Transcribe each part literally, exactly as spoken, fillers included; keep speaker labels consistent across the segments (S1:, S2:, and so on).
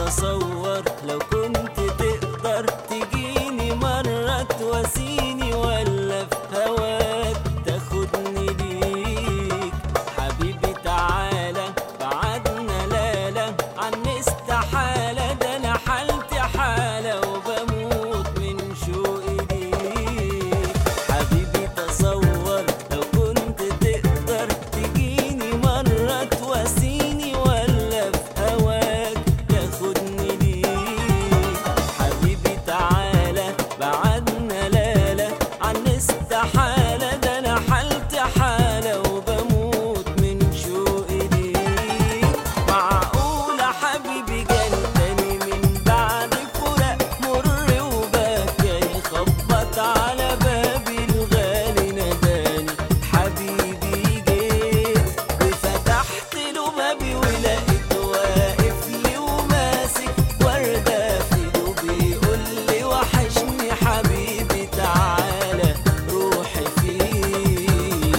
S1: تصور لو كنت تقدر تجيني مرة تواسيني، ولا في هواك تاخدني ليك. حبيبي تعالى بعدنا لالا عن استحالة، ده انا حالتي حالة وبموت من شوقي ليك. حبيبي تصور لو كنت تقدر تجيني مرة تواسيني، ولا في هواك تاخدني ليك. حبيبي تعالى بعدنا لالا عن استحالة، ده انا حالتي حالة وبموت من شوقي ليك. معقولة حبيبي جاني تاني من بعد فراق مر وبكاني، خبط على بابي الغالي ناداني. حبيبي جيت وفتحت له بابي ولقيته واقف لي وماسك وردة في ايده بيقول لي وحشني حبيبي تعالى روحي فيك.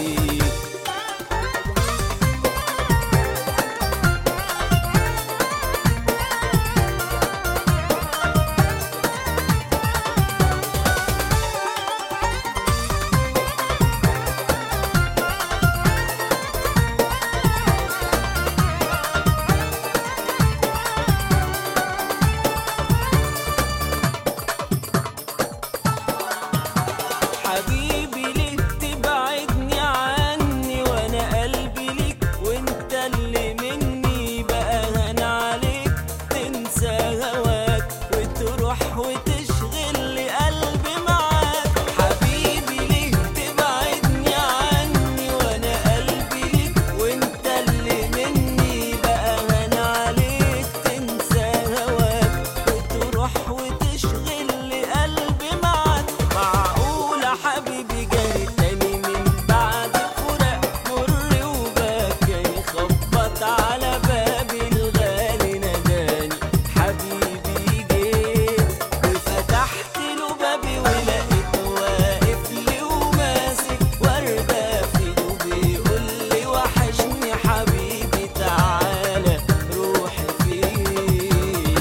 S1: حبيبي ليه تبعدني عني وانا قلبي ليك، وانت اللي مني بقى هان عليك تنسى هواك وتروح وتشغل لي قلبي معاك. حبيبي ليه تبعدني عني وانا قلبي ليك، وانت اللي مني بقى هان عليك تنسى هواك وتروح وتشغل لي قلبي معاك. معقولة حبيبي جاني تاني من بعد فراق مر وبكاني، خبط على بابي الغالي ناداني. حبيبي جيت وفتحت له بابي ولقيته واقف لي وماسك وردة في ايده بيقول لي وحشني حبيبي تعالى روحي فيك.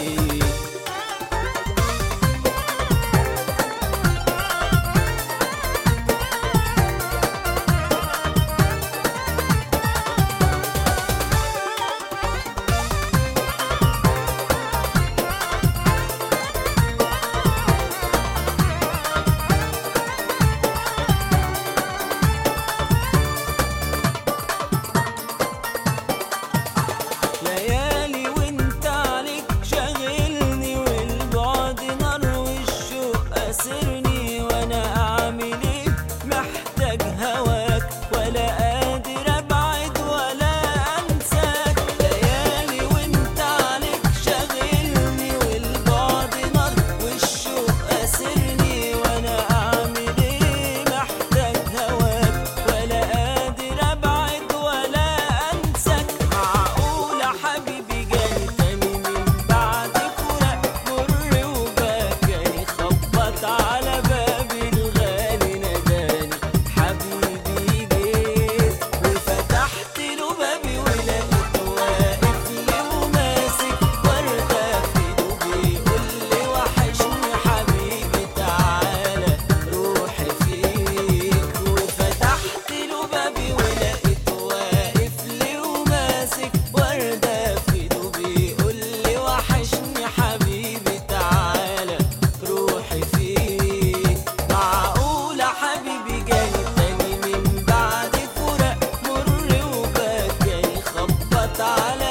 S1: ليالي وانت عليك شاغلني، والبعد نار والشوق اسرني، وانا اعمل ايه محتاج هواك ولا قادر ابعد ولا انساك. ليالي وانت عليك شاغلني، والبعد نار والشوق اسرني، وانا اعمل ايه محتاج هواك ولا قادر ابعد ولا انساك. معقولة حبيبي جاني تاني من بعد فراق مر وبكاني، خبط على بابي الغالي ناداني. حبيبي جيت وفتحت له بابي ولقيته واقف لي وماسك وردة في ايده بيقول لي وحشني حبيبي تعالى روحي فيك. وفتحت له بابي ولقيته واقف لي وماسك وردة في ايده بيقول لي وحشني حبيبي تعالى روحي فيك. معقولة حبيبي جاني تاني من بعد فراق مر وبكاني، خبط على